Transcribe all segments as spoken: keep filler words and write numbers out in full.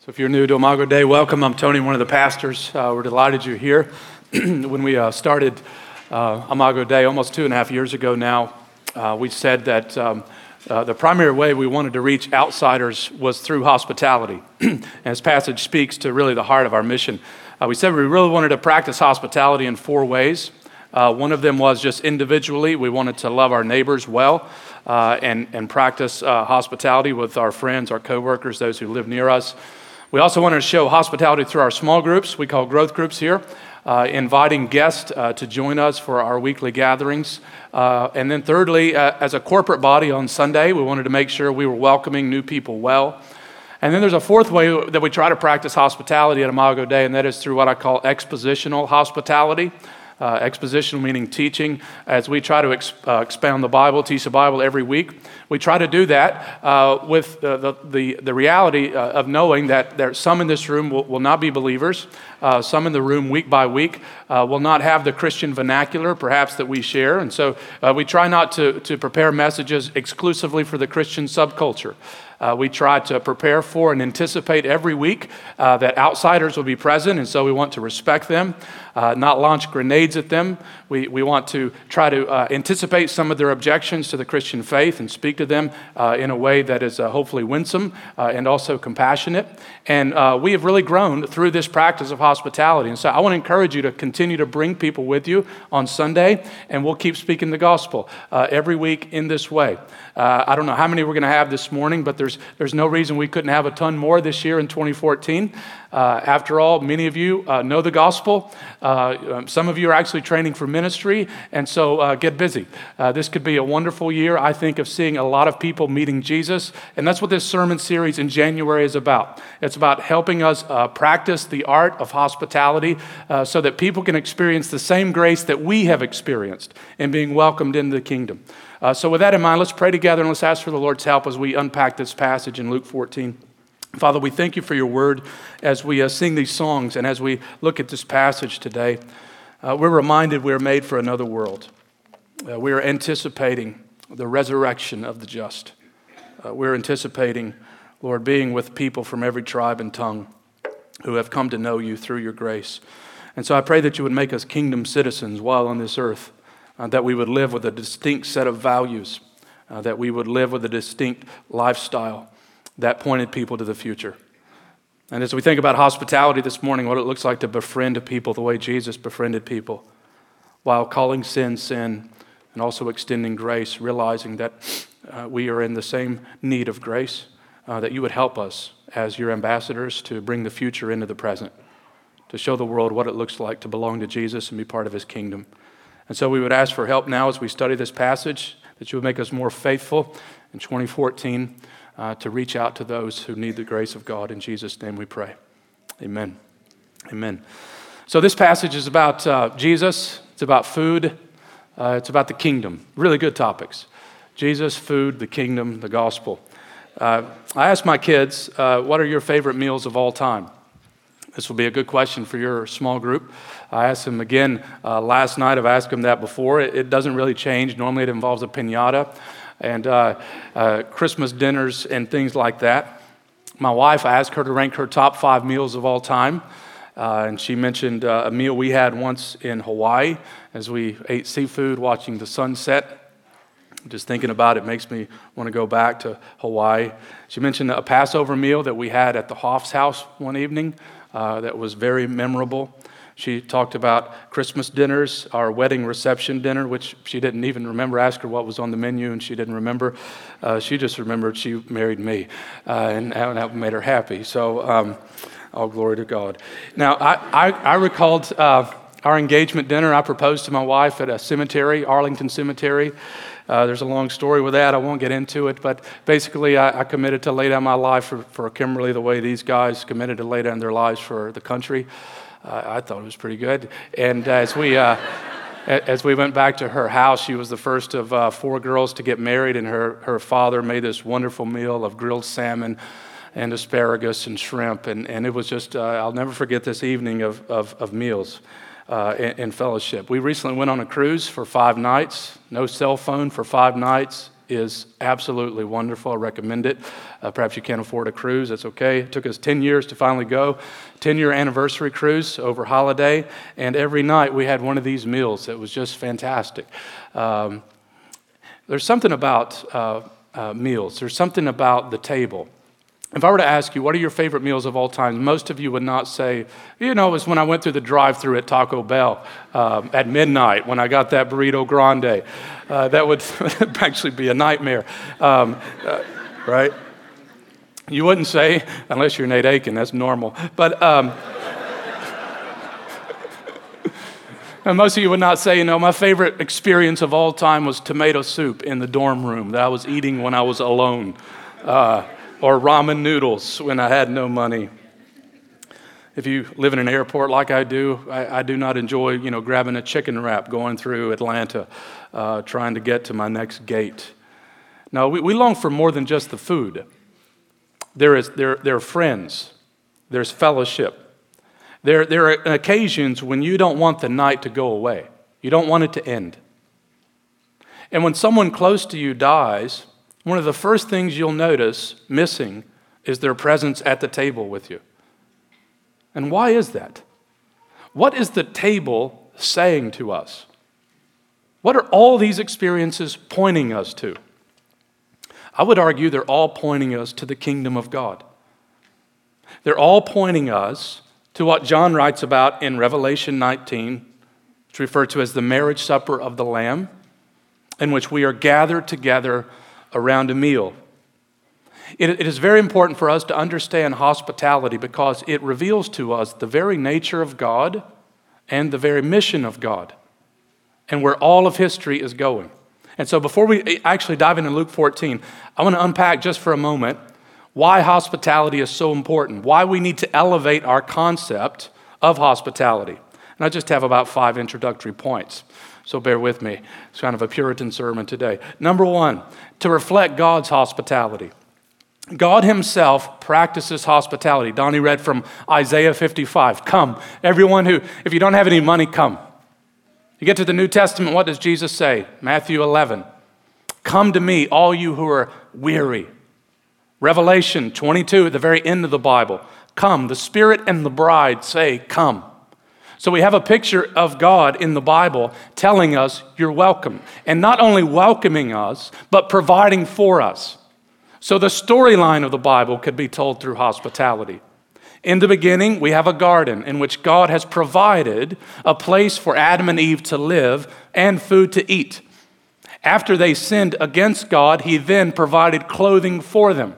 So if you're new to Imago Dei, welcome. I'm Tony, one of the pastors. Uh, we're delighted you're here. When we uh, started uh, Imago Dei almost two and a half years ago now, uh, we said that um, uh, the primary way we wanted to reach outsiders was through hospitality. And this passage speaks to really the heart of our mission. Uh, we said we really wanted to practice hospitality in four ways. Uh, one of them was just individually. We wanted to love our neighbors well uh, and, and practice uh, hospitality with our friends, our coworkers, those who live near us. We also wanted to show hospitality through our small groups. We call growth groups here, uh, inviting guests uh, to join us for our weekly gatherings. Uh, and then thirdly, uh, as a corporate body on Sunday, we wanted to make sure we were welcoming new people well. And then there's a fourth way that we try to practice hospitality at Imago Dei, and that is through what I call expositional hospitality. Uh, expositional meaning teaching. As we try to ex- uh, expound the Bible, teach the Bible every week, we try to do that uh, with uh, the, the the reality uh, of knowing that there some in this room will, will not be believers. Uh, some in the room week by week uh, will not have the Christian vernacular, perhaps, that we share. And so uh, we try not to, to prepare messages exclusively for the Christian subculture. Uh, we try to prepare for and anticipate every week uh, that outsiders will be present, and so we want to respect them, uh, not launch grenades at them. We we want to try to uh, anticipate some of their objections to the Christian faith and speak to them uh, in a way that is uh, hopefully winsome uh, and also compassionate. And uh, we have really grown through this practice of hospitality. And so I want to encourage you to continue to bring people with you on Sunday, and we'll keep speaking the gospel uh, every week in this way. Uh, I don't know how many we're going to have this morning, but there's there's no reason we couldn't have a ton more this year in twenty fourteen. Uh, after all, many of you uh, know the gospel. Uh, um, some of you are actually training for ministry, and so uh, get busy. Uh, this could be a wonderful year, I think, of seeing a lot of people meeting Jesus, and that's what this sermon series in January is about. It's about helping us uh, practice the art of hospitality uh, so that people can experience the same grace that we have experienced in being welcomed into the kingdom. Uh, so with that in mind, let's pray together and let's ask for the Lord's help as we unpack this passage in Luke fourteen. Father, we thank you for your word as we uh, sing these songs and as we look at this passage today. Uh, we're reminded we're made for another world. Uh, we are anticipating the resurrection of the just. Uh, we're anticipating, Lord, being with people from every tribe and tongue who have come to know you through your grace. And so I pray that you would make us kingdom citizens while on this earth, uh, that we would live with a distinct set of values, uh, that we would live with a distinct lifestyle that pointed people to the future. And as we think about hospitality this morning, what it looks like to befriend people the way Jesus befriended people, while calling sin, sin, and also extending grace, realizing that uh, we are in the same need of grace, uh, that you would help us as your ambassadors to bring the future into the present, to show the world what it looks like to belong to Jesus and be part of his kingdom. And so we would ask for help now as we study this passage, that you would make us more faithful in twenty fourteen, Uh, to reach out to those who need the grace of God. In Jesus' name we pray. Amen. Amen. So this passage is about uh, Jesus. It's about food. Uh, it's about the kingdom. Really good topics. Jesus, food, the kingdom, the gospel. Uh, I asked my kids, uh, what are your favorite meals of all time? This will be a good question for your small group. I asked them again uh, last night. I've asked them that before. It, it doesn't really change. Normally it involves a piñata and uh, uh, Christmas dinners and things like that. My wife, I asked her to rank her top five meals of all time, uh, and she mentioned uh, a meal we had once in Hawaii as we ate seafood watching the sunset. Just thinking about it makes me want to go back to Hawaii. She mentioned a Passover meal that we had at the Hoff's house one evening uh, that was very memorable. She talked about Christmas dinners, our wedding reception dinner, which she didn't even remember. Asked her what was on the menu, and she didn't remember. Uh, she just remembered she married me, uh, and that made her happy. So, um, all glory to God. Now, I, I, I recalled uh, our engagement dinner. I proposed to my wife at a cemetery, Arlington Cemetery. Uh, there's a long story with that. I won't get into it, but basically I, I committed to lay down my life for, for Kimberly the way these guys committed to lay down their lives for the country. Uh, I thought it was pretty good. And as we uh, as we went back to her house, she was the first of uh, four girls to get married, and her, her father made this wonderful meal of grilled salmon and asparagus and shrimp, and, and it was just, uh, I'll never forget this evening of, of, of meals uh, in, in fellowship. We recently went on a cruise for five nights, no cell phone for five nights, is absolutely wonderful. I recommend it. Uh, perhaps you can't afford a cruise. That's okay. It took us ten years to finally go. ten-year anniversary cruise over holiday, and every night we had one of these meals. It was just fantastic. Um, there's something about uh, uh, meals. There's something about the table. If I were to ask you, what are your favorite meals of all time? Most of you would not say, you know, it was when I went through the drive-thru at Taco Bell um, at midnight when I got that burrito grande. Uh, that would actually be a nightmare, um, uh, right? You wouldn't say, unless you're Nate Aiken, that's normal. But um, and most of you would not say, you know, my favorite experience of all time was tomato soup in the dorm room that I was eating when I was alone. Uh, or ramen noodles when I had no money. If you live in an airport like I do, I, I do not enjoy, you know, grabbing a chicken wrap going through Atlanta, uh, trying to get to my next gate. No, we, we long for more than just the food. There is there, there are friends. There's fellowship. There, there are occasions when you don't want the night to go away. You don't want it to end. And when someone close to you dies, one of the first things you'll notice missing is their presence at the table with you. And why is that? What is the table saying to us? What are all these experiences pointing us to? I would argue they're all pointing us to the kingdom of God. They're all pointing us to what John writes about in Revelation nineteen. It's referred to as the marriage supper of the Lamb, in which we are gathered together around a meal. It, it is very important for us to understand hospitality because it reveals to us the very nature of God and the very mission of God and where all of history is going. And so before we actually dive into Luke fourteen, I want to unpack just for a moment why hospitality is so important, why we need to elevate our concept of hospitality. And I just have about five introductory points. So bear with me. It's kind of a Puritan sermon today. Number one, to reflect God's hospitality. God himself practices hospitality. Donnie read from Isaiah fifty-five. Come, everyone who, if you don't have any money, come. You get to the New Testament, what does Jesus say? Matthew eleven. Come to me, all you who are weary. Revelation twenty-two, at the very end of the Bible. Come, the Spirit and the bride say, come. So we have a picture of God in the Bible telling us you're welcome. And not only welcoming us, but providing for us. So the storyline of the Bible could be told through hospitality. In the beginning, we have a garden in which God has provided a place for Adam and Eve to live and food to eat. After they sinned against God, he then provided clothing for them.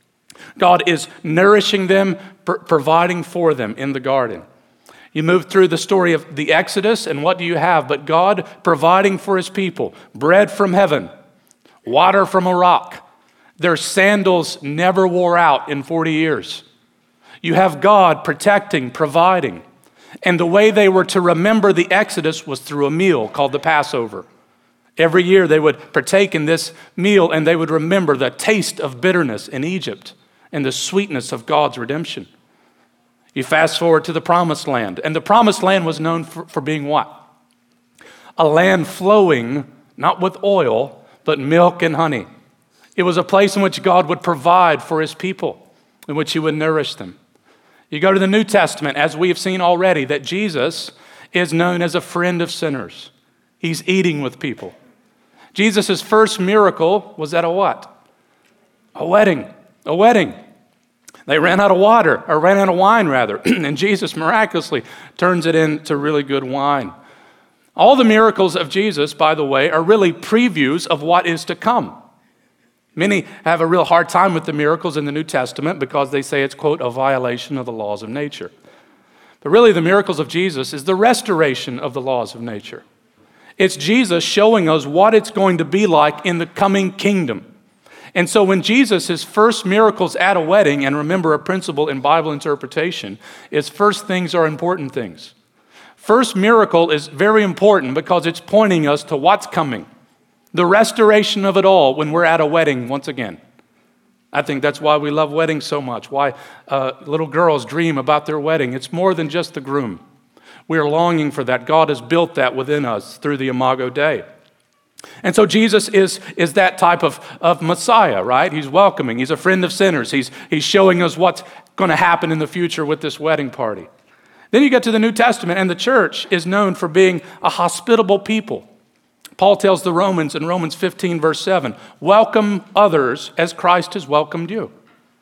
God is nourishing them, pr- providing for them in the garden. You move through the story of the Exodus, and what do you have? But God providing for his people bread from heaven, water from a rock. Their sandals never wore out in forty years. You have God protecting, providing. And the way they were to remember the Exodus was through a meal called the Passover. Every year they would partake in this meal and they would remember the taste of bitterness in Egypt and the sweetness of God's redemption. You fast forward to the Promised Land, and the Promised Land was known for, for being what? A land flowing, not with oil, but milk and honey. It was a place in which God would provide for his people, in which he would nourish them. You go to the New Testament, as we have seen already, that Jesus is known as a friend of sinners. He's eating with people. Jesus' first miracle was at a what? A wedding. A wedding. They ran out of water, or ran out of wine rather, and Jesus miraculously turns it into really good wine. All the miracles of Jesus, by the way, are really previews of what is to come. Many have a real hard time with the miracles in the New Testament because they say it's, quote, a violation of the laws of nature. But really the miracles of Jesus is the restoration of the laws of nature. It's Jesus showing us what it's going to be like in the coming kingdom. And so when Jesus, his first miracles at a wedding, and remember a principle in Bible interpretation, is first things are important things. First miracle is very important because it's pointing us to what's coming. The restoration of it all when we're at a wedding once again. I think that's why we love weddings so much, why uh, little girls dream about their wedding. It's more than just the groom. We are longing for that. God has built that within us through the Imago Dei. And so Jesus is, is that type of, of Messiah, right? He's welcoming. He's a friend of sinners. He's, he's showing us what's going to happen in the future with this wedding party. Then you get to the New Testament, and the church is known for being a hospitable people. Paul tells the Romans in Romans fifteen, verse seven, welcome others as Christ has welcomed you.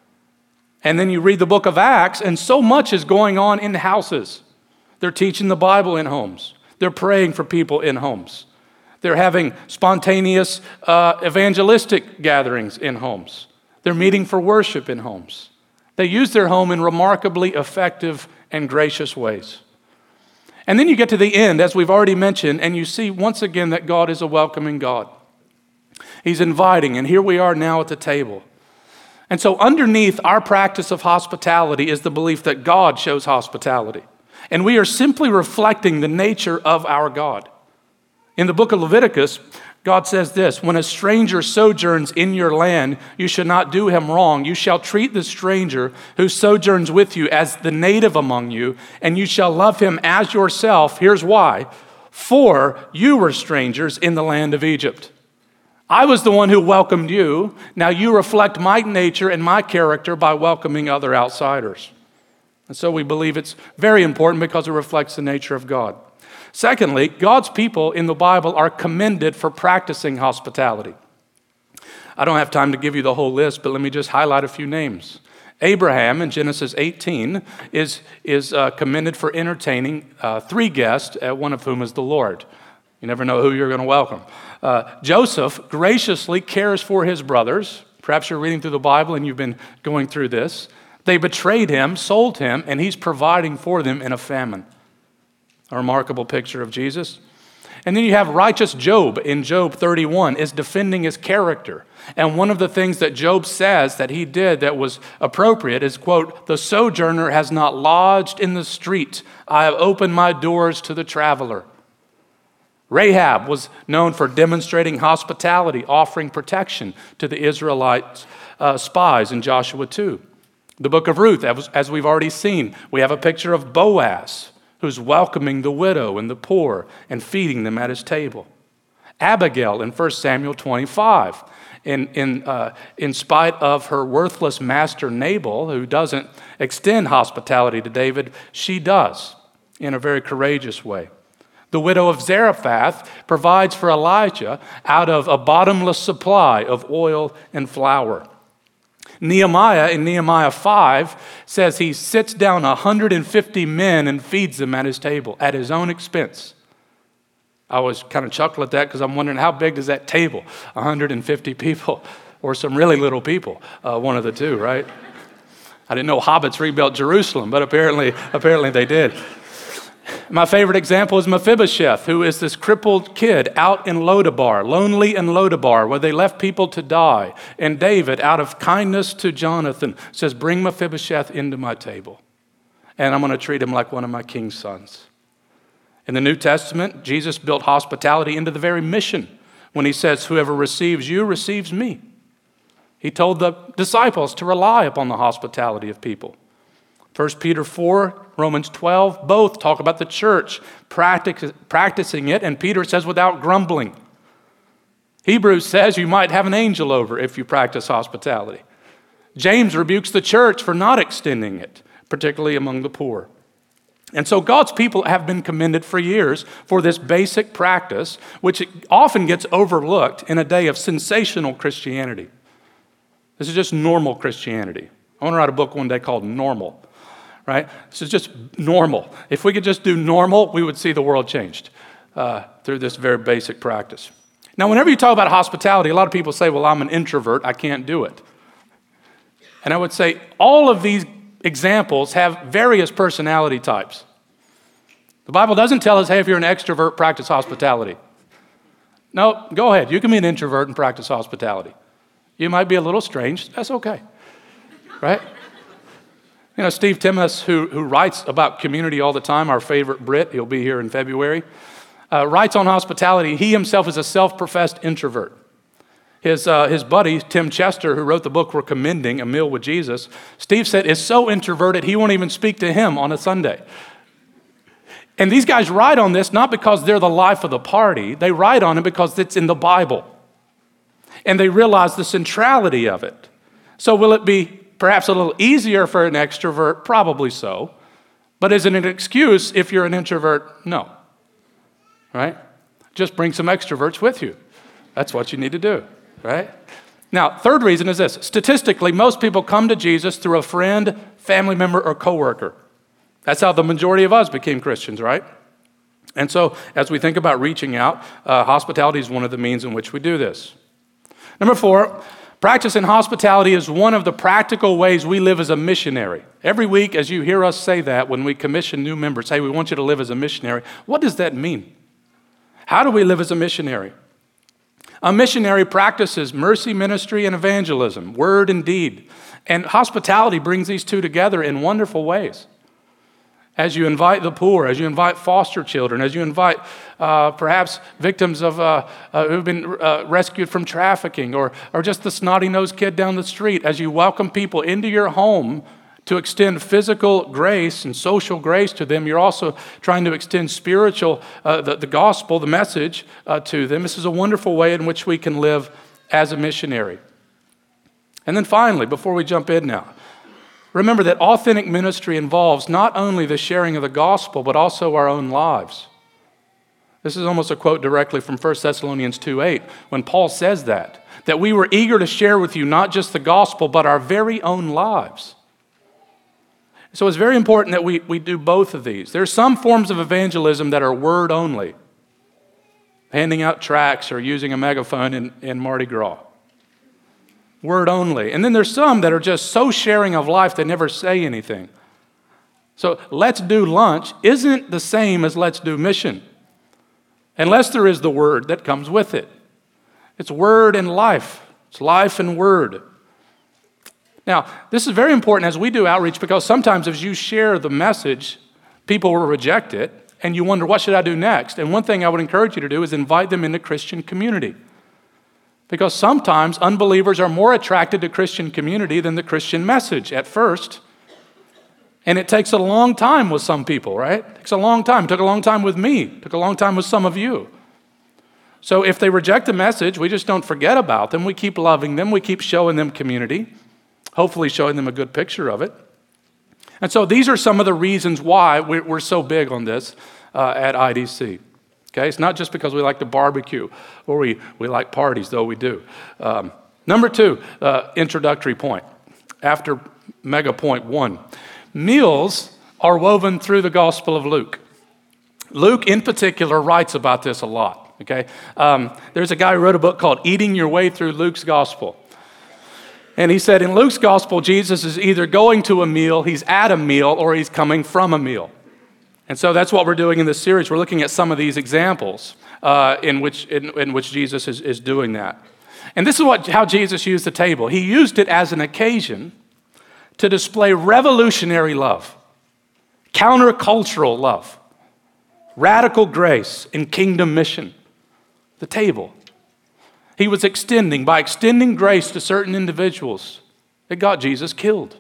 And then you read the book of Acts, and so much is going on in houses. They're teaching the Bible in homes. They're praying for people in homes. They're having spontaneous uh, evangelistic gatherings in homes. They're meeting for worship in homes. They use their home in remarkably effective and gracious ways. And then you get to the end, as we've already mentioned, and you see once again that God is a welcoming God. He's inviting, and here we are now at the table. And so underneath our practice of hospitality is the belief that God shows hospitality. And we are simply reflecting the nature of our God. In the book of Leviticus, God says this, when a stranger sojourns in your land, you should not do him wrong. You shall treat the stranger who sojourns with you as the native among you, and you shall love him as yourself. Here's why. For you were strangers in the land of Egypt. I was the one who welcomed you. Now you reflect my nature and my character by welcoming other outsiders. And so we believe it's very important because it reflects the nature of God. Secondly, God's people in the Bible are commended for practicing hospitality. I don't have time to give you the whole list, but let me just highlight a few names. Abraham in Genesis eighteen is, is uh, commended for entertaining uh, three guests, uh, one of whom is the Lord. You never know who you're going to welcome. Uh, Joseph graciously cares for his brothers. Perhaps you're reading through the Bible and you've been going through this. They betrayed him, sold him, and he's providing for them in a famine. A remarkable picture of Jesus. And then you have righteous Job in Job thirty-one is defending his character. And one of the things that Job says that he did that was appropriate is, quote, the sojourner has not lodged in the street. I have opened my doors to the traveler. Rahab was known for demonstrating hospitality, offering protection to the Israelite uh, spies in Joshua two. The book of Ruth, as, as we've already seen, we have a picture of Boaz, who's welcoming the widow and the poor and feeding them at his table. Abigail in First Samuel twenty-five, in, in, uh, in spite of her worthless master Nabal, who doesn't extend hospitality to David, she does in a very courageous way. The widow of Zarephath provides for Elijah out of a bottomless supply of oil and flour. Nehemiah in Nehemiah five says he sits down one hundred fifty men and feeds them at his table at his own expense. I always kind of chuckle at that because I'm wondering how big is that table? one hundred fifty people or some really little people, uh, one of the two, right? I didn't know hobbits rebuilt Jerusalem, but apparently, apparently they did. My favorite example is Mephibosheth, who is this crippled kid out in Lodabar, lonely in Lodabar, where they left people to die. And David, out of kindness to Jonathan, says, bring Mephibosheth into my table, and I'm going to treat him like one of my king's sons. In the New Testament, Jesus built hospitality into the very mission when he says, whoever receives you receives me. He told the disciples to rely upon the hospitality of people. First Peter four, Romans twelve, both talk about the church practic- practicing it, and Peter says without grumbling. Hebrews says you might have an angel over if you practice hospitality. James rebukes the church for not extending it, particularly among the poor. And so God's people have been commended for years for this basic practice, which often gets overlooked in a day of sensational Christianity. This is just normal Christianity. I want to write a book one day called Normal. Right? This is just normal. If we could just do normal, we would see the world changed uh, through this very basic practice. Now, whenever you talk about hospitality, a lot of people say, well, I'm an introvert, I can't do it. And I would say all of these examples have various personality types. The Bible doesn't tell us, hey, if you're an extrovert, practice hospitality. No, go ahead. You can be an introvert and practice hospitality. You might be a little strange. That's okay. Right? You know, Steve Timmis, who, who writes about community all the time, our favorite Brit, he'll be here in February, uh, writes on hospitality. He himself is a self-professed introvert. His, uh, his buddy, Tim Chester, who wrote the book We're Commending, A Meal with Jesus, Steve said is so introverted he won't even speak to him on a Sunday. And these guys write on this not because they're the life of the party. They write on it because it's in the Bible. And they realize the centrality of it. So will it be perhaps a little easier for an extrovert? Probably so. But is it an excuse if you're an introvert? No. Right? Just bring some extroverts with you. That's what you need to do. Right? Now, third reason is this. Statistically, most people come to Jesus through a friend, family member, or coworker. That's how the majority of us became Christians, right? And so, as we think about reaching out, uh, hospitality is one of the means in which we do this. Number four, practicing hospitality is one of the practical ways we live as a missionary. Every week, as you hear us say that, when we commission new members, hey, we want you to live as a missionary, what does that mean? How do we live as a missionary? A missionary practices mercy, ministry, and evangelism, word and deed. And hospitality brings these two together in wonderful ways. As you invite the poor, as you invite foster children, as you invite uh, perhaps victims of uh, uh, who've been uh, rescued from trafficking, or, or just the snotty-nosed kid down the street, as you welcome people into your home to extend physical grace and social grace to them, you're also trying to extend spiritual, uh, the, the gospel, the message uh, to them. This is a wonderful way in which we can live as a missionary. And then finally, before we jump in now, remember that authentic ministry involves not only the sharing of the gospel, but also our own lives. This is almost a quote directly from First Thessalonians two eight, when Paul says that, that we were eager to share with you not just the gospel, but our very own lives. So it's very important that we, we do both of these. There are some forms of evangelism that are word only, handing out tracts or using a megaphone in, in Mardi Gras. Word only. And then there's some that are just so sharing of life they never say anything. So let's do lunch isn't the same as let's do mission, unless there is the word that comes with it. It's word and life. It's life and word. Now, this is very important as we do outreach, because sometimes as you share the message, people will reject it, and you wonder, what should I do next? And one thing I would encourage you to do is invite them into Christian community. Because sometimes unbelievers are more attracted to Christian community than the Christian message at first. And it takes a long time with some people, right? It takes a long time. It took a long time with me. It took a long time with some of you. So if they reject the message, we just don't forget about them. We keep loving them. We keep showing them community, hopefully showing them a good picture of it. And so these are some of the reasons why we're so big on this uh, at I D C. Okay, it's not just because we like to barbecue or we, we like parties, though we do. Um, number two, uh, introductory point. After mega point one, meals are woven through the Gospel of Luke. Luke, in particular, writes about this a lot. Okay, um, there's a guy who wrote a book called Eating Your Way Through Luke's Gospel. And he said in Luke's Gospel, Jesus is either going to a meal, he's at a meal, or he's coming from a meal. And so that's what we're doing in this series. We're looking at some of these examples uh, in which in, in which Jesus is, is doing that. And this is what how Jesus used the table. He used it as an occasion to display revolutionary love, countercultural love, radical grace, and kingdom mission. The table. He was extending, by extending grace to certain individuals, it got Jesus killed.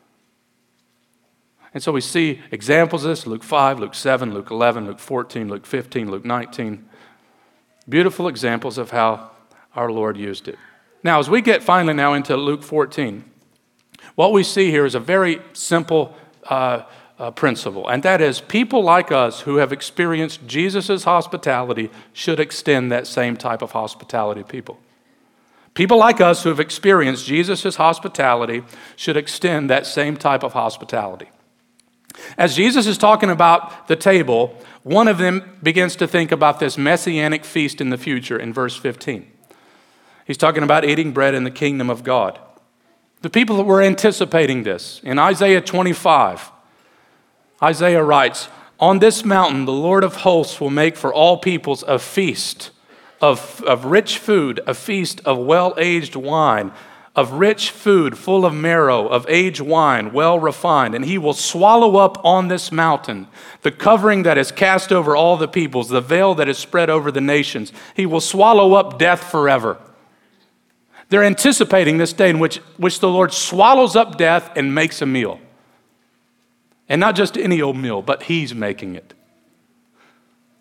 And so we see examples of this, Luke five, Luke seven, Luke eleven, Luke fourteen, Luke fifteen, Luke nineteen. Beautiful examples of how our Lord used it. Now, as we get finally now into Luke fourteen, what we see here is a very simple uh, uh, principle, and that is people like us who have experienced Jesus' hospitality should extend that same type of hospitality to people. People like us who have experienced Jesus' hospitality should extend that same type of hospitality. As Jesus is talking about the table, one of them begins to think about this messianic feast in the future in verse fifteen. He's talking about eating bread in the kingdom of God. The people that were anticipating this, in Isaiah twenty-five, Isaiah writes, "On this mountain the Lord of hosts will make for all peoples a feast of, of rich food, a feast of well-aged wine, of rich food full of marrow, of aged wine, well refined. And he will swallow up on this mountain the covering that is cast over all the peoples, the veil that is spread over the nations. He will swallow up death forever." They're anticipating this day in which, which the Lord swallows up death and makes a meal. And not just any old meal, but he's making it.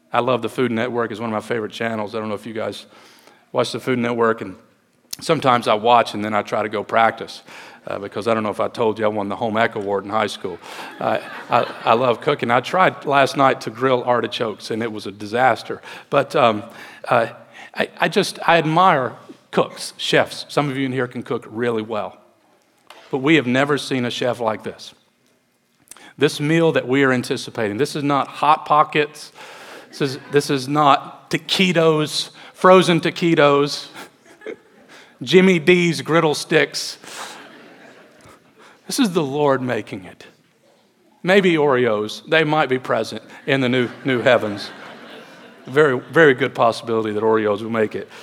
I love the Food Network. It's one of my favorite channels. I don't know if you guys watch the Food Network, and sometimes I watch and then I try to go practice uh, because I don't know if I told you I won the home ec award in high school. Uh, I, I love cooking. I tried last night to grill artichokes and it was a disaster. But um, uh, I, I just, I admire cooks, chefs. Some of you in here can cook really well. But we have never seen a chef like this. This meal that we are anticipating, this is not Hot Pockets. This is, this is not taquitos, frozen taquitos, Jimmy D's griddle sticks. This is the Lord making it. Maybe Oreos. They might be present in the new, new heavens. Very, very good possibility that Oreos will make it.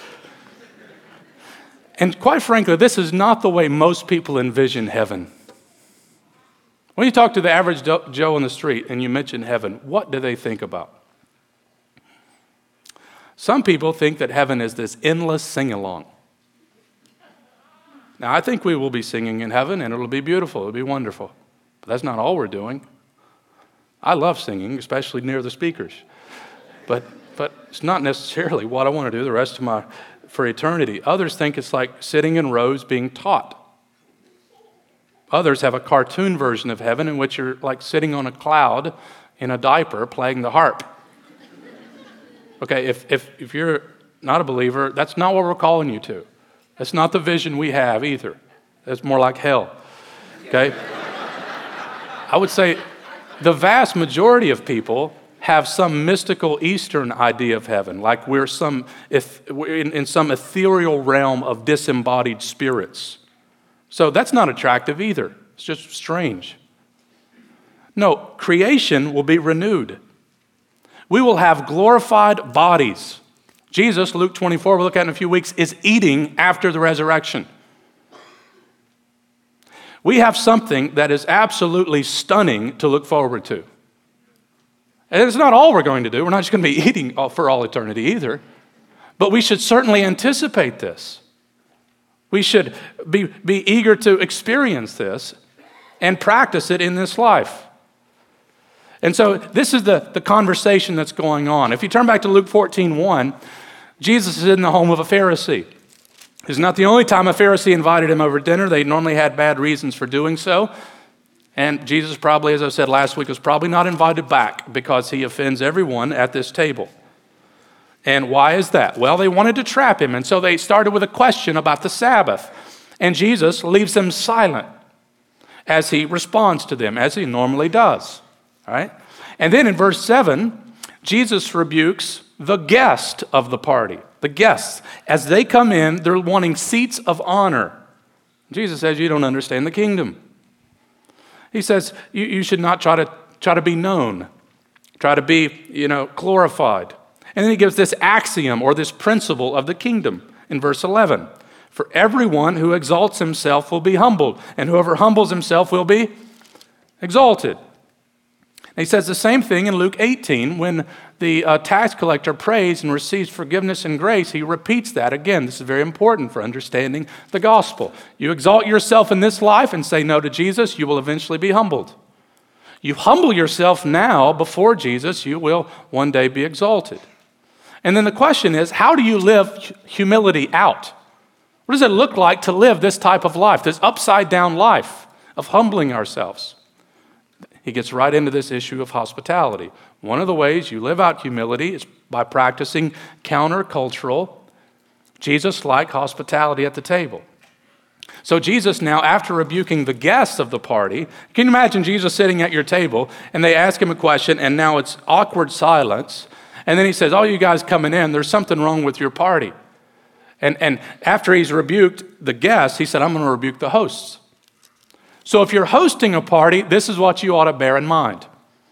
And quite frankly, this is not the way most people envision heaven. When you talk to the average Joe on the street and you mention heaven, what do they think about? Some people think that heaven is this endless sing-along. Now, I think we will be singing in heaven, and it'll be beautiful, it'll be wonderful. But that's not all we're doing. I love singing, especially near the speakers. But but it's not necessarily what I want to do the rest of my, for eternity. Others think it's like sitting in rows being taught. Others have a cartoon version of heaven in which you're like sitting on a cloud in a diaper playing the harp. Okay, if, if, if you're not a believer, that's not what we're calling you to. That's not the vision we have either. That's more like hell, okay? I would say the vast majority of people have some mystical Eastern idea of heaven, like we're some if, in, in some ethereal realm of disembodied spirits. So that's not attractive either. It's just strange. No, creation will be renewed. We will have glorified bodies. Jesus, Luke twenty-four, we'll look at in a few weeks, is eating after the resurrection. We have something that is absolutely stunning to look forward to. And it's not all we're going to do. We're not just going to be eating for all eternity either. But we should certainly anticipate this. We should be, be eager to experience this and practice it in this life. And so this is the, the conversation that's going on. If you turn back to Luke fourteen one, Jesus is in the home of a Pharisee. It's not the only time a Pharisee invited him over dinner. They normally had bad reasons for doing so. And Jesus probably, as I said last week, was probably not invited back because he offends everyone at this table. And why is that? Well, they wanted to trap him, and so they started with a question about the Sabbath. And Jesus leaves them silent as he responds to them, as he normally does. All right? And then in verse seven, Jesus rebukes the guest of the party, the guests. As they come in, they're wanting seats of honor. Jesus says, you don't understand the kingdom. He says, you, you should not try to, try to be known, try to be, you know, glorified. And then he gives this axiom or this principle of the kingdom in verse eleven. For everyone who exalts himself will be humbled, and whoever humbles himself will be exalted. And he says the same thing in Luke eighteen when the uh, tax collector prays and receives forgiveness and grace. He repeats that again. This is very important for understanding the gospel. You exalt yourself in this life and say no to Jesus, you will eventually be humbled. You humble yourself now before Jesus, you will one day be exalted. And then the question is, how do you live humility out? What does it look like to live this type of life, this upside-down life of humbling ourselves? He gets right into this issue of hospitality. One of the ways you live out humility is by practicing countercultural, Jesus-like hospitality at the table. So Jesus now, after rebuking the guests of the party, can you imagine Jesus sitting at your table and they ask him a question and now it's awkward silence. And then he says, oh, you guys coming in, there's something wrong with your party. And, and after he's rebuked the guests, he said, I'm going to rebuke the hosts. So if you're hosting a party, this is what you ought to bear in mind.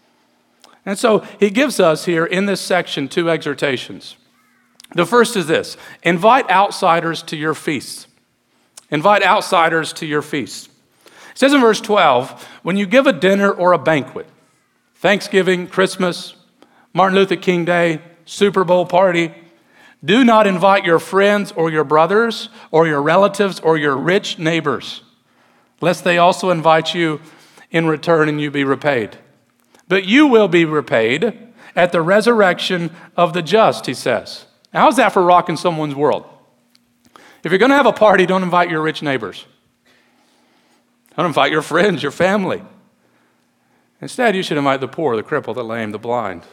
And so he gives us here in this section two exhortations. The first is this: invite outsiders to your feasts. Invite outsiders to your feasts. It says in verse twelve, when you give a dinner or a banquet, Thanksgiving, Christmas, Martin Luther King Day, Super Bowl party, do not invite your friends or your brothers or your relatives or your rich neighbors, lest they also invite you in return and you be repaid. But you will be repaid at the resurrection of the just, he says. Now, how's that for rocking someone's world? If you're going to have a party, don't invite your rich neighbors. Don't invite your friends, your family. Instead, you should invite the poor, the crippled, the lame, the blind.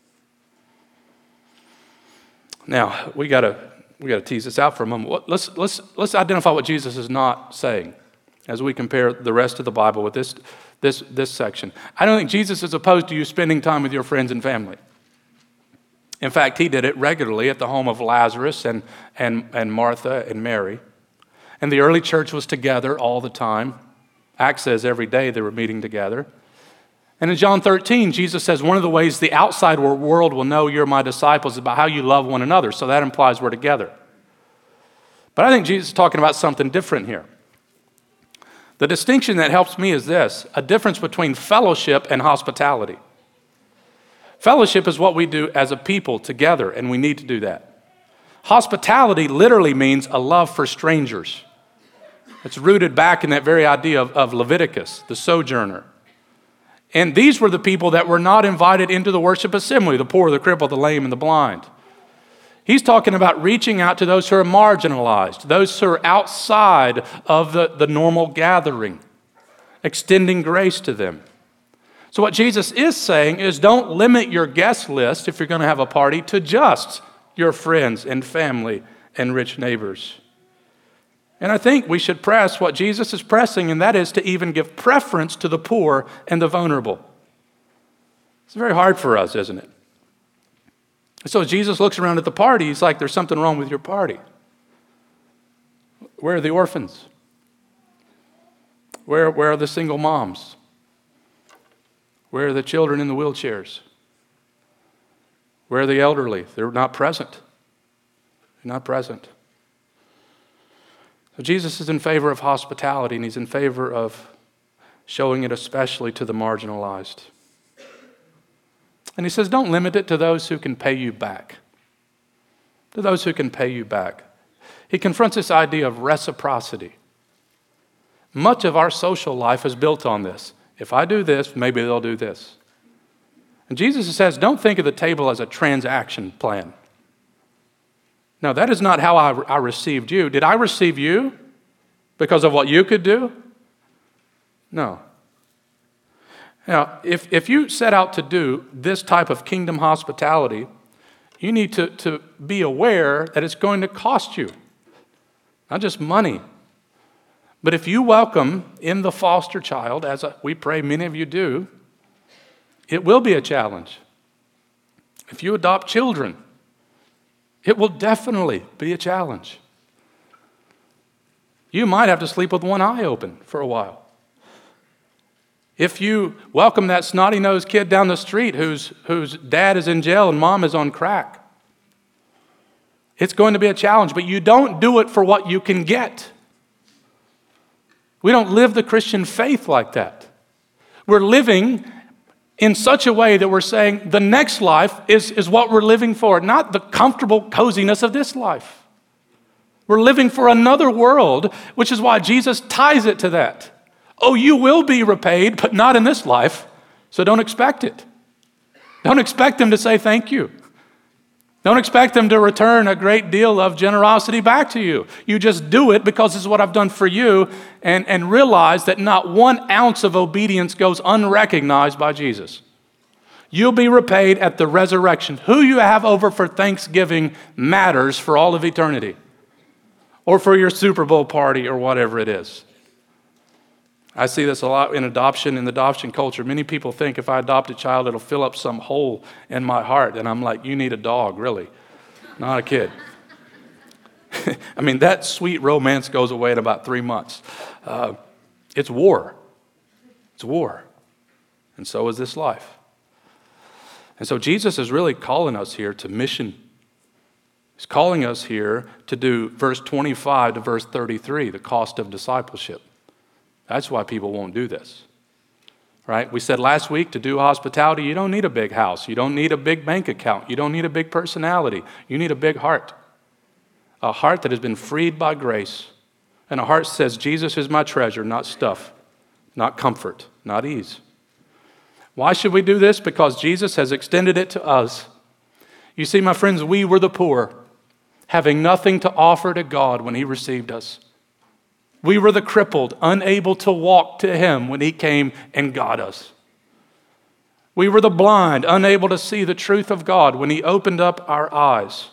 Now, we got to we got to tease this out for a moment. Let's let's let's identify what Jesus is not saying as we compare the rest of the Bible with this this this section. I don't think Jesus is opposed to you spending time with your friends and family. In fact, he did it regularly at the home of Lazarus and and and Martha and Mary. And the early church was together all the time. Acts says every day they were meeting together. And in John thirteen, Jesus says one of the ways the outside world will know you're my disciples is about how you love one another. So that implies we're together. But I think Jesus is talking about something different here. The distinction that helps me is this, a difference between fellowship and hospitality. Fellowship is what we do as a people together, and we need to do that. Hospitality literally means a love for strangers. It's rooted back in that very idea of, of Leviticus, the sojourner. And these were the people that were not invited into the worship assembly, the poor, the crippled, the lame, and the blind. He's talking about reaching out to those who are marginalized, those who are outside of the, the normal gathering, extending grace to them. So what Jesus is saying is don't limit your guest list, if you're going to have a party, to just your friends and family and rich neighbors. And I think we should press what Jesus is pressing, and that is to even give preference to the poor and the vulnerable. It's very hard for us, isn't it? So as Jesus looks around at the party, he's like, there's something wrong with your party. Where are the orphans? Where, where are the single moms? Where are the children in the wheelchairs? Where are the elderly? They're not present. They're not present. So Jesus is in favor of hospitality, and he's in favor of showing it especially to the marginalized. And he says, don't limit it to those who can pay you back. To those who can pay you back. He confronts this idea of reciprocity. Much of our social life is built on this. If I do this, maybe they'll do this. And Jesus says, don't think of the table as a transaction plan. No, that is not how I, I received you. Did I receive you because of what you could do? No. Now, if, if you set out to do this type of kingdom hospitality, you need to, to be aware that it's going to cost you, not just money. But if you welcome in the foster child, as we pray many of you do, it will be a challenge. If you adopt children, it will definitely be a challenge. You might have to sleep with one eye open for a while. If you welcome that snotty-nosed kid down the street whose, whose dad is in jail and mom is on crack, it's going to be a challenge, but you don't do it for what you can get. We don't live the Christian faith like that. We're living in such a way that we're saying the next life is, is what we're living for, not the comfortable coziness of this life. We're living for another world, which is why Jesus ties it to that. Oh, you will be repaid, but not in this life, so don't expect it. Don't expect them to say thank you. Don't expect them to return a great deal of generosity back to you. You just do it because this is what I've done for you, and, and realize that not one ounce of obedience goes unrecognized by Jesus. You'll be repaid at the resurrection. Who you have over for Thanksgiving matters for all of eternity, or for your Super Bowl party or whatever it is. I see this a lot in adoption, in the adoption culture. Many people think if I adopt a child, it'll fill up some hole in my heart. And I'm like, you need a dog, really, not a kid. I mean, that sweet romance goes away in about three months. Uh, it's war. It's war. And so is this life. And so Jesus is really calling us here to mission. He's calling us here to do verse twenty-five to verse thirty-three, the cost of discipleship. That's why people won't do this, right? We said last week to do hospitality, you don't need a big house. You don't need a big bank account. You don't need a big personality. You need a big heart, a heart that has been freed by grace, and a heart that says, Jesus is my treasure, not stuff, not comfort, not ease. Why should we do this? Because Jesus has extended it to us. You see, my friends, we were the poor, having nothing to offer to God when he received us. We were the crippled, unable to walk to him when he came and got us. We were the blind, unable to see the truth of God when he opened up our eyes.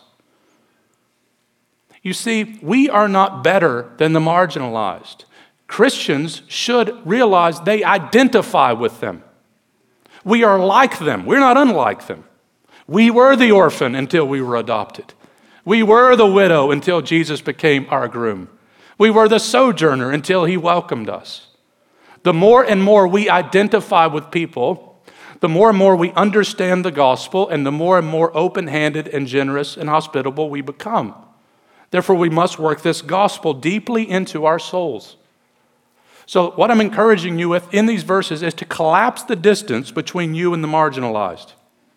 You see, we are not better than the marginalized. Christians should realize they identify with them. We are like them. We're not unlike them. We were the orphan until we were adopted. We were the widow until Jesus became our groom. We were the sojourner until he welcomed us. The more and more we identify with people, the more and more we understand the gospel, and the more and more open-handed and generous and hospitable we become. Therefore, we must work this gospel deeply into our souls. So what I'm encouraging you with in these verses is to collapse the distance between you and the marginalized.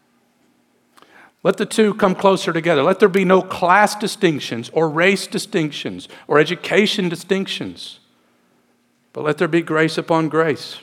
Let the two come closer together. Let there be no class distinctions or race distinctions or education distinctions, but let there be grace upon grace.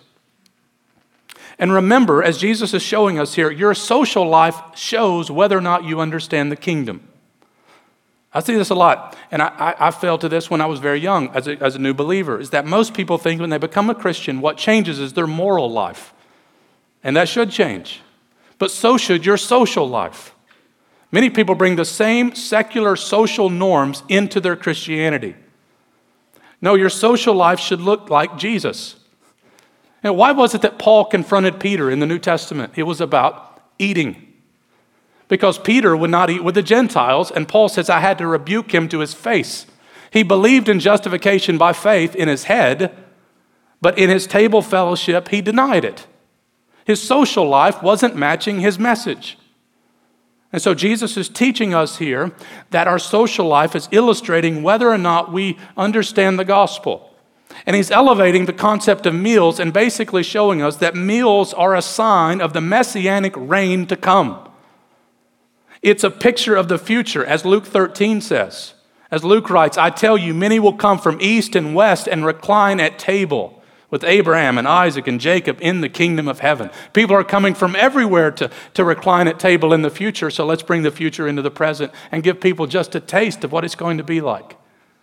And remember, as Jesus is showing us here, your social life shows whether or not you understand the kingdom. I see this a lot, and I, I, I fell to this when I was very young as a, as a new believer, is that most people think when they become a Christian, what changes is their moral life. And that should change. But so should your social life. Many people bring the same secular social norms into their Christianity. No, your social life should look like Jesus. And why was it that Paul confronted Peter in the New Testament? It was about eating. Because Peter would not eat with the Gentiles, and Paul says, I had to rebuke him to his face. He believed in justification by faith in his head, but in his table fellowship, he denied it. His social life wasn't matching his message. And so Jesus is teaching us here that our social life is illustrating whether or not we understand the gospel. And he's elevating the concept of meals and basically showing us that meals are a sign of the messianic reign to come. It's a picture of the future, as Luke thirteen says. As Luke writes, I tell you, many will come from east and west and recline at table with Abraham and Isaac and Jacob in the kingdom of heaven. People are coming from everywhere to, to recline at table in the future, so let's bring the future into the present and give people just a taste of what it's going to be like.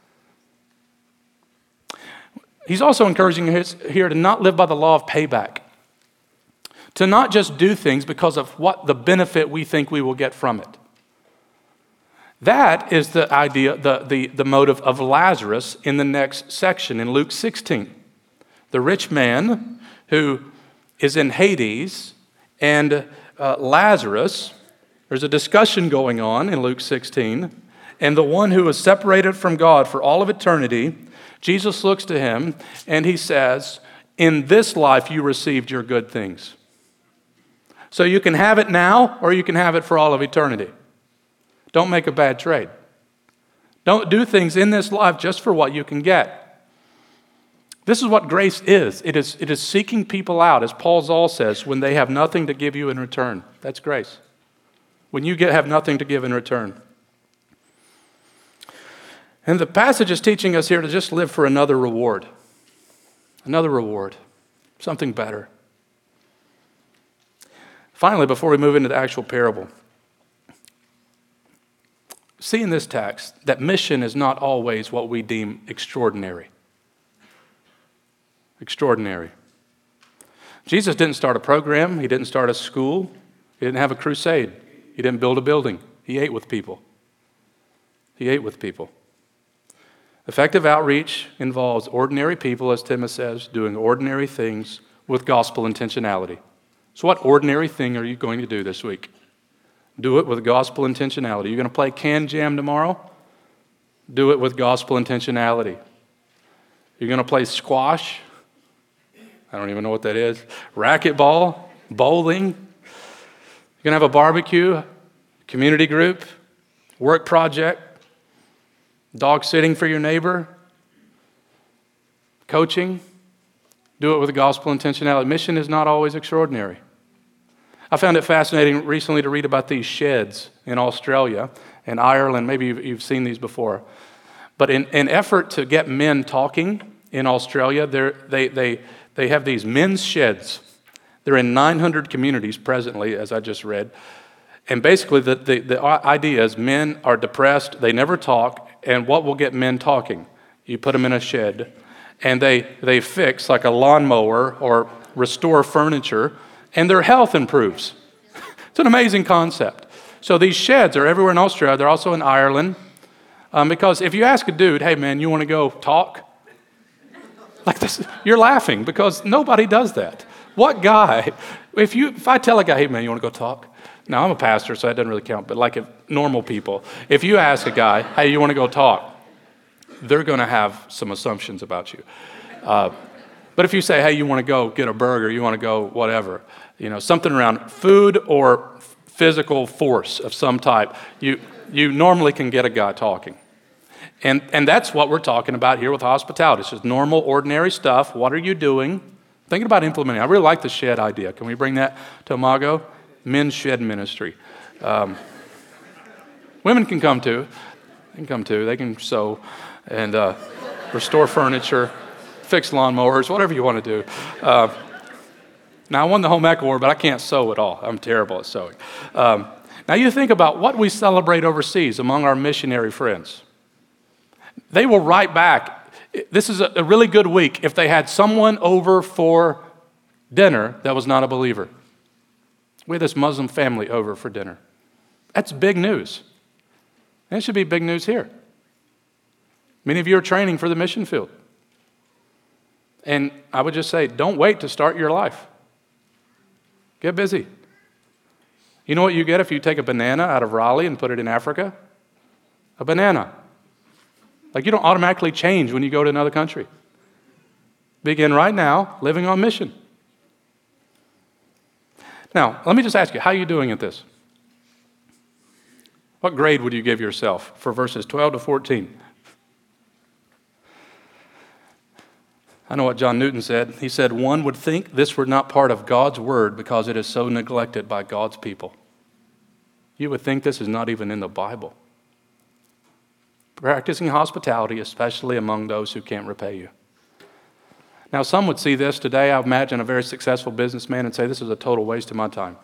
He's also encouraging us here to not live by the law of payback. To not just do things because of what the benefit we think we will get from it. That is the idea, the, the, the motive of Lazarus in the next section in Luke sixteen. The rich man who is in Hades and uh, Lazarus, there's a discussion going on in Luke sixteen, and the one who is separated from God for all of eternity, Jesus looks to him and he says, in this life you received your good things. So you can have it now or you can have it for all of eternity. Don't make a bad trade. Don't do things in this life just for what you can get. This is what grace is. It is, it is seeking people out, as Paul Zoll says, when they have nothing to give you in return. That's grace. When you get, have nothing to give in return. And the passage is teaching us here to just live for another reward. Another reward. Something better. Finally, before we move into the actual parable, see in this text that mission is not always what we deem extraordinary. Extraordinary. Jesus didn't start a program. He didn't start a school. He didn't have a crusade. He didn't build a building. He ate with people. He ate with people. Effective outreach involves ordinary people, as Timothy says, doing ordinary things with gospel intentionality. So what ordinary thing are you going to do this week? Do it with gospel intentionality. You're going to play Can Jam tomorrow? Do it with gospel intentionality. You're going to play squash? I don't even know what that is. Racquetball? Bowling? You're going to have a barbecue? Community group? Work project? Dog sitting for your neighbor? Coaching? Do it with gospel intentionality. Mission is not always extraordinary. I found it fascinating recently to read about these sheds in Australia and Ireland. Maybe you've, you've seen these before. But in an effort to get men talking in Australia, they, they, they have these men's sheds They're in nine hundred communities presently, as I just read. And basically, the, the, the idea is men are depressed, they never talk, and what will get men talking? You put them in a shed, and they, they fix, like a lawnmower or restore furniture, and their health improves. It's an amazing concept. So these sheds are everywhere in Australia. They're also in Ireland. Um, because if you ask a dude, hey, man, you want to go talk? Like this, you're laughing because nobody does that. What guy, if you, if I tell a guy, hey, man, you want to go talk? Now, I'm a pastor, so that doesn't really count, but like if normal people, if you ask a guy, hey, you want to go talk? They're going to have some assumptions about you. Uh, but if you say, hey, you want to go get a burger, you want to go whatever, you know, something around food or physical force of some type, you you normally can get a guy talking. And and that's what we're talking about here with hospitality. It's just normal, ordinary stuff. What are you doing? Thinking about implementing. I really like the shed idea. Can we bring that to Imago? Men's shed ministry. Um, women can come too. They can come too. They can sew and uh, restore furniture, fix lawnmowers, whatever you want to do. Uh, now, I won the home ec award, but I can't sew at all. I'm terrible at sewing. Um, now, you think about what we celebrate overseas among our missionary friends. They will write back. This is a really good week if they had someone over for dinner that was not a believer. We had this Muslim family over for dinner. That's big news. And it should be big news here. Many of you are training for the mission field. And I would just say, don't wait to start your life. Get busy. You know what you get if you take a banana out of Raleigh and put it in Africa? A banana. Like, you don't automatically change when you go to another country. Begin right now living on mission. Now, let me just ask you, how are you doing at this? What grade would you give yourself for verses twelve to fourteen? I know what John Newton said. He said, one would think this were not part of God's word because it is so neglected by God's people. You would think this is not even in the Bible. Practicing hospitality, especially among those who can't repay you. Now, some would see this today, I imagine a very successful businessman, and say, this is a total waste of my time.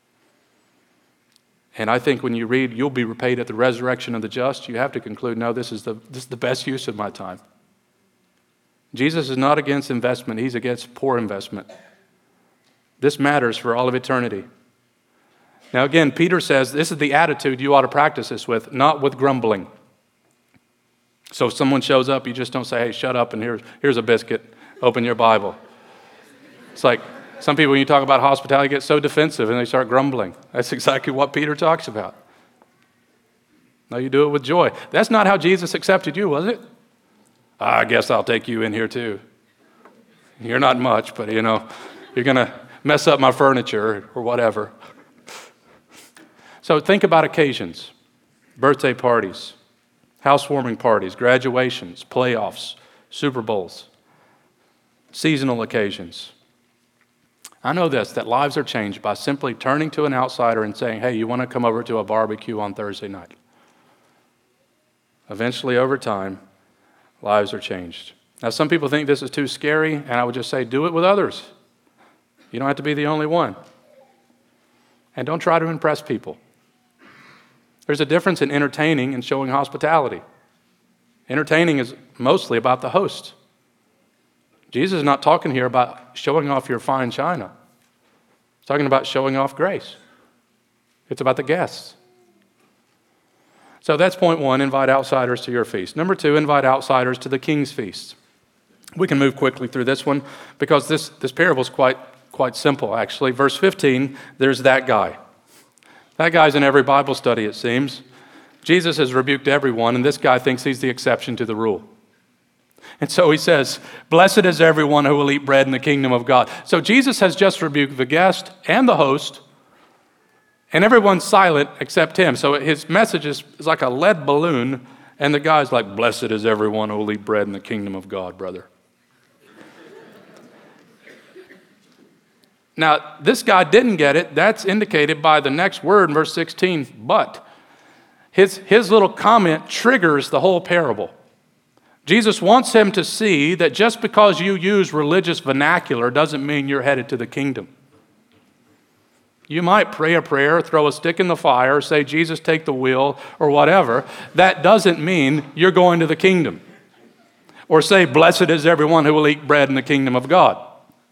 And I think when you read, you'll be repaid at the resurrection of the just, you have to conclude, no, this is the, this is the best use of my time. Jesus is not against investment. He's against poor investment. This matters for all of eternity. Now, again, Peter says this is the attitude you ought to practice this with, not with grumbling. So if someone shows up, you just don't say, hey, shut up, and here's, here's a biscuit. Open your Bible. It's like some people, when you talk about hospitality, get so defensive and they start grumbling. That's exactly what Peter talks about. No, you do it with joy. That's not how Jesus accepted you, was it? I guess I'll take you in here too. You're not much, but you know, you're going to mess up my furniture or whatever. So think about occasions, birthday parties, housewarming parties, graduations, playoffs, Super Bowls, seasonal occasions. I know this, that lives are changed by simply turning to an outsider and saying, hey, you want to come over to a barbecue on Thursday night? Eventually, over time, lives are changed. Now, some people think this is too scary, and I would just say, do it with others. You don't have to be the only one. And don't try to impress people. There's a difference in entertaining and showing hospitality. Entertaining is mostly about the host. Jesus is not talking here about showing off your fine china. He's talking about showing off grace. It's about the guests. So that's point one, invite outsiders to your feast. Number two, invite outsiders to the king's feast. We can move quickly through this one because this, this parable is quite, quite simple, actually. Verse fifteen, there's that guy. That guy's in every Bible study, it seems. Jesus has rebuked everyone, and this guy thinks he's the exception to the rule. And so he says, blessed is everyone who will eat bread in the kingdom of God. So Jesus has just rebuked the guest and the host, and everyone's silent except him. So his message is, is like a lead balloon, and the guy's like, blessed is everyone who will eat bread in the kingdom of God, brother. Now, this guy didn't get it. That's indicated by the next word in verse sixteen, but. His, his little comment triggers the whole parable. Jesus wants him to see that just because you use religious vernacular doesn't mean you're headed to the kingdom. You might pray a prayer, throw a stick in the fire, say, Jesus, take the wheel, or whatever. That doesn't mean you're going to the kingdom. Or say, blessed is everyone who will eat bread in the kingdom of God.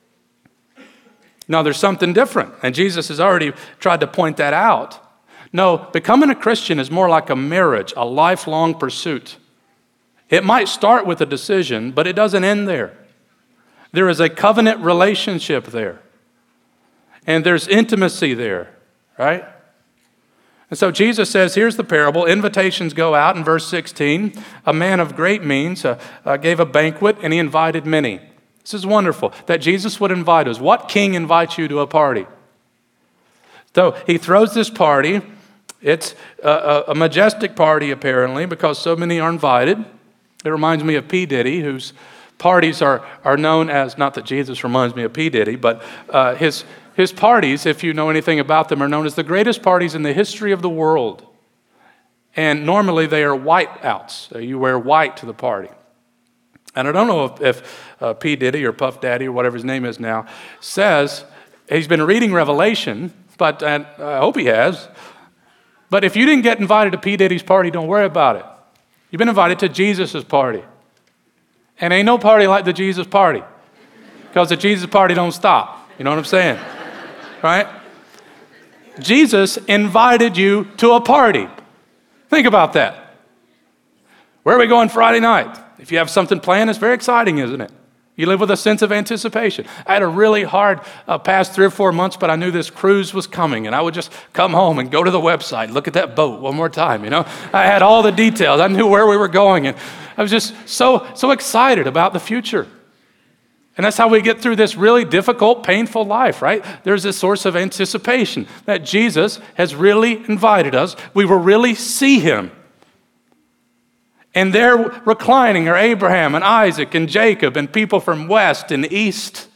No, there's something different, and Jesus has already tried to point that out. No, becoming a Christian is more like a marriage, a lifelong pursuit. It might start with a decision, but it doesn't end there. There is a covenant relationship there, and there's intimacy there, right? And so Jesus says, here's the parable. Invitations go out in verse sixteen. A man of great means uh, uh, gave a banquet, and he invited many. This is wonderful, that Jesus would invite us. What king invites you to a party? So he throws this party. It's a, a majestic party, apparently, because so many are invited. It reminds me of P. Diddy, whose parties are, are known as, not that Jesus reminds me of P. Diddy, but uh, his, his parties, if you know anything about them, are known as the greatest parties in the history of the world. And normally they are white outs. So you wear white to the party. And I don't know if, if uh, P. Diddy or Puff Daddy or whatever his name is now says, he's been reading Revelation, but and I hope he has. But if you didn't get invited to P. Diddy's party, don't worry about it. You've been invited to Jesus' party. And ain't no party like the Jesus party. Because the Jesus party don't stop. You know what I'm saying? Right? Jesus invited you to a party. Think about that. Where are we going Friday night? If you have something planned, it's very exciting, isn't it? You live with a sense of anticipation. I had a really hard uh, past three or four months, but I knew this cruise was coming, and I would just come home and go to the website, look at that boat one more time, you know? I had all the details. I knew where we were going, and I was just so, so excited about the future. And that's how we get through this really difficult, painful life, right? There's this source of anticipation that Jesus has really invited us. We will really see him. And there reclining are Abraham and Isaac and Jacob and people from west and east.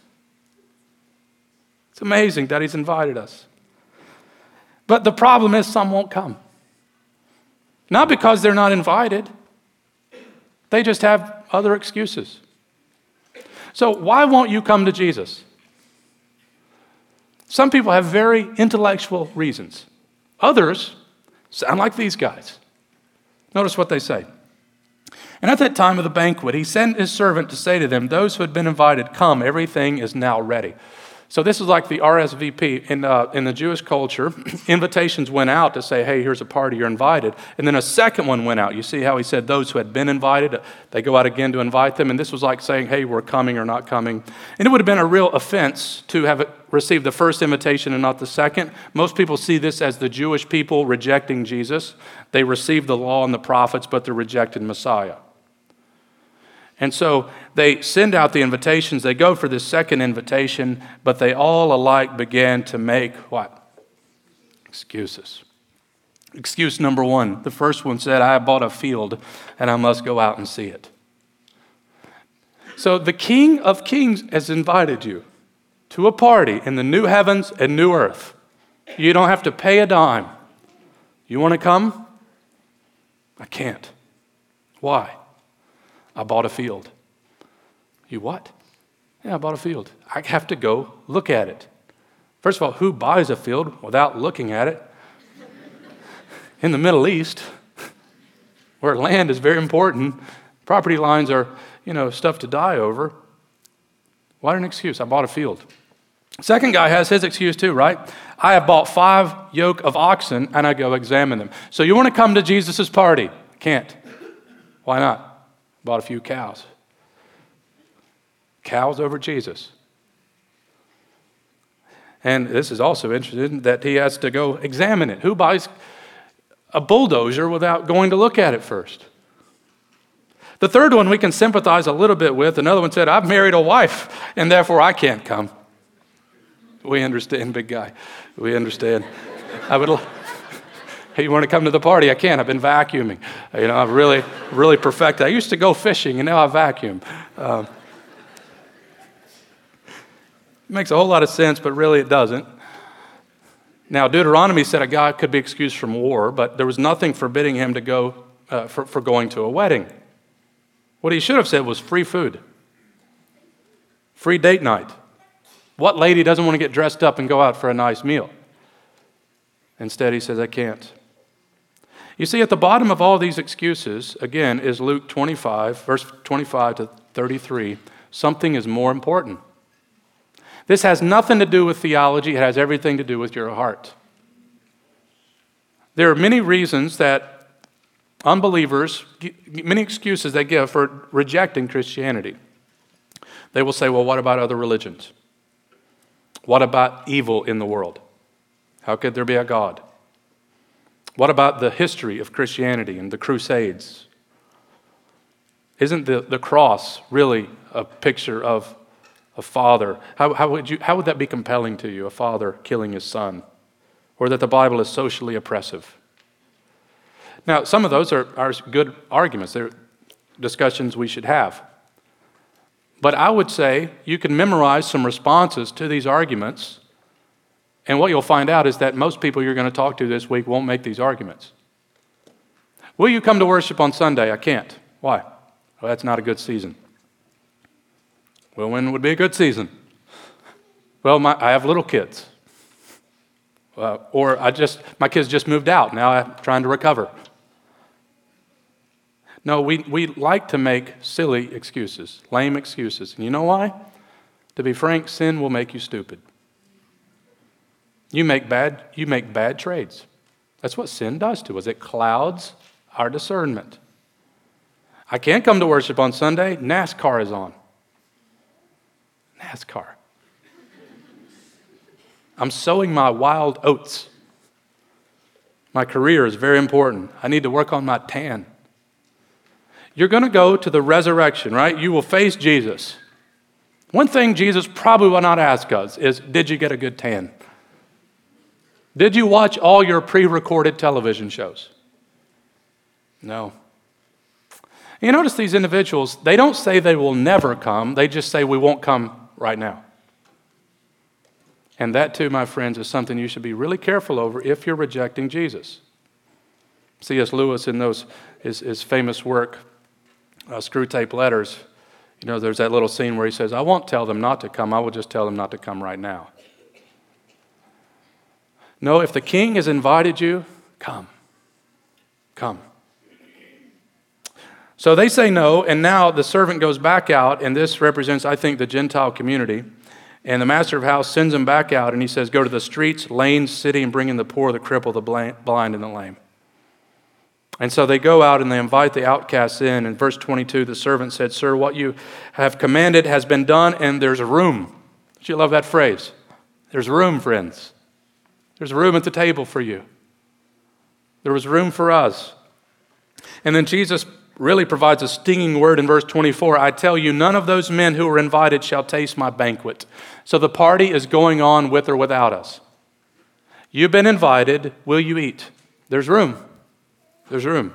It's amazing that he's invited us. But the problem is some won't come. Not because they're not invited. They just have other excuses. So why won't you come to Jesus? Some people have very intellectual reasons. Others sound like these guys. Notice what they say. And at that time of the banquet, he sent his servant to say to them, those who had been invited, come, everything is now ready. So this is like the R S V P. In, uh, in the Jewish culture, invitations went out to say, hey, here's a party, you're invited. And then a second one went out. You see how he said those who had been invited, they go out again to invite them. And this was like saying, hey, we're coming or not coming. And it would have been a real offense to have received the first invitation and not the second. Most people see this as the Jewish people rejecting Jesus. They received the law and the prophets, but they rejected Messiah. And so they send out the invitations. They go for this second invitation, but they all alike began to make what? Excuses. Excuse number one. The first one said, I bought a field and I must go out and see it. So the King of Kings has invited you to a party in the new heavens and new earth. You don't have to pay a dime. You want to come? I can't. Why? I bought a field. You what? Yeah, I bought a field. I have to go look at it. First of all, who buys a field without looking at it? In the Middle East, where land is very important, property lines are, you know, stuff to die over. What an excuse. I bought a field. Second guy has his excuse too, right? I have bought five yoke of oxen and I go examine them. So you want to come to Jesus' party? Can't. Why not? Bought a few cows. Cows over Jesus. And this is also interesting that he has to go examine it. Who buys a bulldozer without going to look at it first? The third one we can sympathize a little bit with. Another one said, I've married a wife and therefore I can't come. We understand, big guy. We understand. I would. Hey, you want to come to the party? I can't. I've been vacuuming. You know, I've really, really perfected. I used to go fishing, and now I vacuum. Um, it makes a whole lot of sense, but really it doesn't. Now, Deuteronomy said a guy could be excused from war, but there was nothing forbidding him to go uh, for, for going to a wedding. What he should have said was free food, free date night. What lady doesn't want to get dressed up and go out for a nice meal? Instead, he says, I can't. You see, at the bottom of all these excuses, again, is Luke twenty-five, verse twenty-five to thirty-three. Something is more important. This has nothing to do with theology. It has everything to do with your heart. There are many reasons that unbelievers, many excuses they give for rejecting Christianity. They will say, well, what about other religions? What about evil in the world? How could there be a God? What about the history of Christianity and the Crusades? Isn't the, the cross really a picture of a father? How, how, would you, how would that be compelling to you, a father killing his son? Or that the Bible is socially oppressive? Now, some of those are, are good arguments. They're discussions we should have. But I would say you can memorize some responses to these arguments, and what you'll find out is that most people you're going to talk to this week won't make these arguments. Will you come to worship on Sunday? I can't. Why? Well, that's not a good season. Well, when would be a good season? Well, my, I have little kids. Uh, or I just my kids just moved out. Now I'm trying to recover. No, we, we like to make silly excuses, lame excuses. And you know why? To be frank, sin will make you stupid. You make bad, you make bad trades. That's what sin does to us. It clouds our discernment. I can't come to worship on Sunday. NASCAR is on. NASCAR. I'm sowing my wild oats. My career is very important. I need to work on my tan. You're going to go to the resurrection, right? You will face Jesus. One thing Jesus probably will not ask us is, did you get a good tan? Did you watch all your pre-recorded television shows? No. You notice these individuals, they don't say they will never come. They just say we won't come right now. And that too, my friends, is something you should be really careful over if you're rejecting Jesus. C S Lewis, in those his, his famous work, uh, Screwtape Letters, you know, there's that little scene where he says, I won't tell them not to come. I will just tell them not to come right now. No, if the king has invited you, come. Come. So they say no, and now the servant goes back out, and this represents, I think, the Gentile community. And the master of house sends him back out, and he says, go to the streets, lanes, city, and bring in the poor, the crippled, the blind, and the lame. And so they go out and they invite the outcasts in. In verse twenty-two, the servant said, Sir, what you have commanded has been done, and there's a room. Don't you love that phrase? There's room, friends. There's room at the table for you. There was room for us. And then Jesus really provides a stinging word in verse twenty-four. I tell you, none of those men who were invited shall taste my banquet. So the party is going on with or without us. You've been invited. Will you eat? There's room. There's room.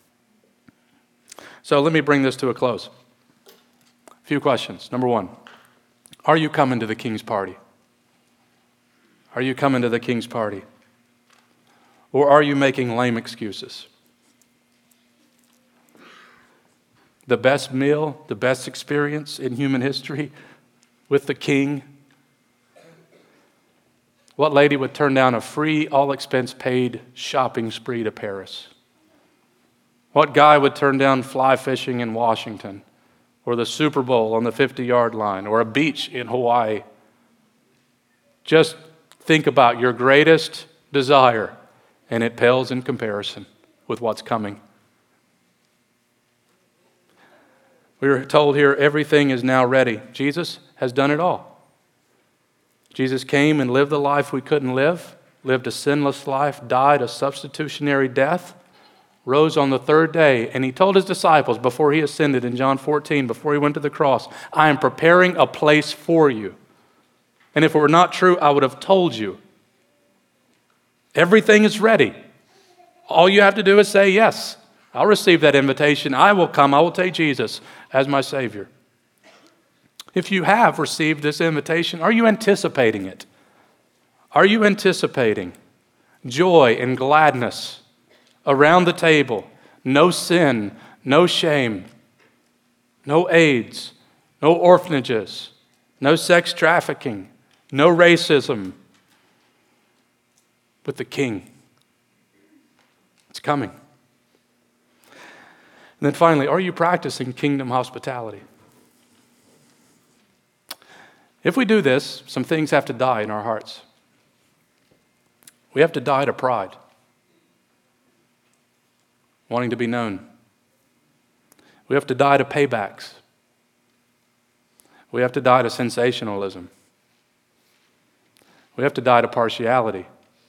So let me bring this to a close. A few questions. Number one, are you coming to the king's party? Are you coming to the king's party? Or are you making lame excuses? The best meal, the best experience in human history with the king. What lady would turn down a free, all-expense-paid shopping spree to Paris? What guy would turn down fly fishing in Washington, or the Super Bowl on the fifty-yard line, or a beach in Hawaii? Just think about your greatest desire, and it pales in comparison with what's coming. We are told here everything is now ready. Jesus has done it all. Jesus came and lived the life we couldn't live, lived a sinless life, died a substitutionary death, rose on the third day, and he told his disciples before he ascended in John fourteen, before he went to the cross, I am preparing a place for you. And if it were not true, I would have told you. Everything is ready. All you have to do is say, yes, I'll receive that invitation. I will come. I will take Jesus as my Savior. If you have received this invitation, are you anticipating it? Are you anticipating joy and gladness around the table? No sin, no shame, no AIDS, no orphanages, no sex trafficking, no racism, with the King. It's coming. And then finally, are you practicing kingdom hospitality? If we do this, some things have to die in our hearts. We have to die to pride, wanting to be known. We have to die to paybacks. We have to die to sensationalism. We have to die to partiality.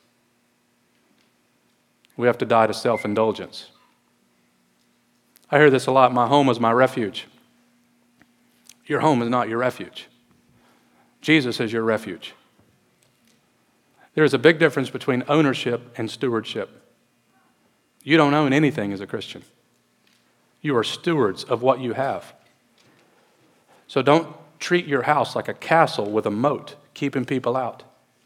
We have to die to self-indulgence. I hear this a lot. My home is my refuge. Your home is not your refuge. Jesus is your refuge. There is a big difference between ownership and stewardship. You don't own anything as a Christian. You are stewards of what you have. So don't treat your house like a castle with a moat, keeping people out.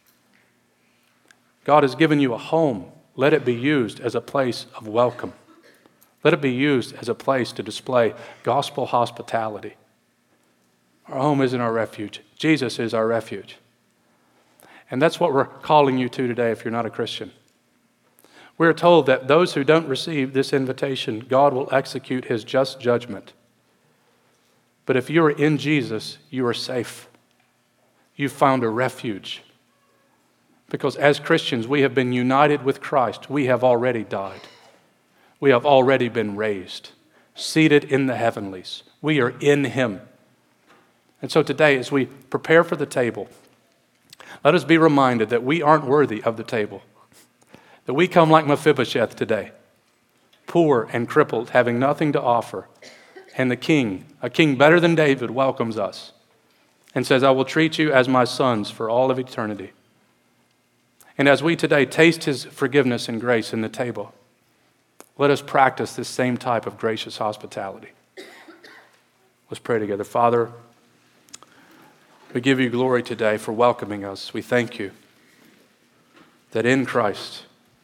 God has given you a home. Let it be used as a place of welcome. Let it be used as a place to display gospel hospitality. Our home isn't our refuge. Jesus is our refuge. And that's what we're calling you to today if you're not a Christian. We're told that those who don't receive this invitation, God will execute his just judgment. But if you are in Jesus, you are safe. You've found a refuge. Because as Christians, we have been united with Christ. We have already died. We have already been raised, seated in the heavenlies. We are in him. And so today, as we prepare for the table, let us be reminded that we aren't worthy of the table. That we come like Mephibosheth today, poor and crippled, having nothing to offer. And the king, a king better than David, welcomes us and says, I will treat you as my sons for all of eternity. And as we today taste his forgiveness and grace in the table, let us practice this same type of gracious hospitality. Let's pray together. Father, we give you glory today for welcoming us. We thank you that in Christ,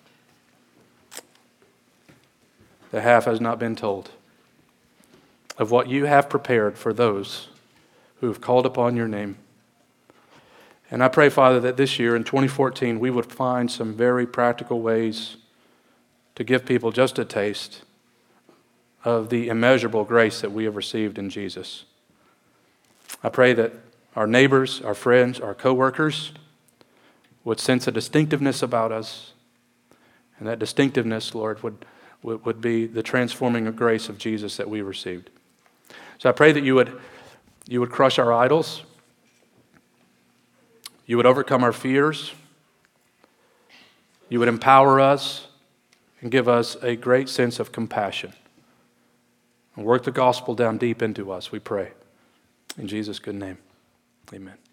the half has not been told of what you have prepared for those who have called upon your name. And I pray, Father, that this year in twenty fourteen, we would find some very practical ways to give people just a taste of the immeasurable grace that we have received in Jesus. I pray that our neighbors, our friends, our coworkers would sense a distinctiveness about us. And that distinctiveness, Lord, would, would, would be the transforming of grace of Jesus that we received. So I pray that you would, you would crush our idols. You would overcome our fears. You would empower us and give us a great sense of compassion. And work the gospel down deep into us, we pray. In Jesus' good name, amen.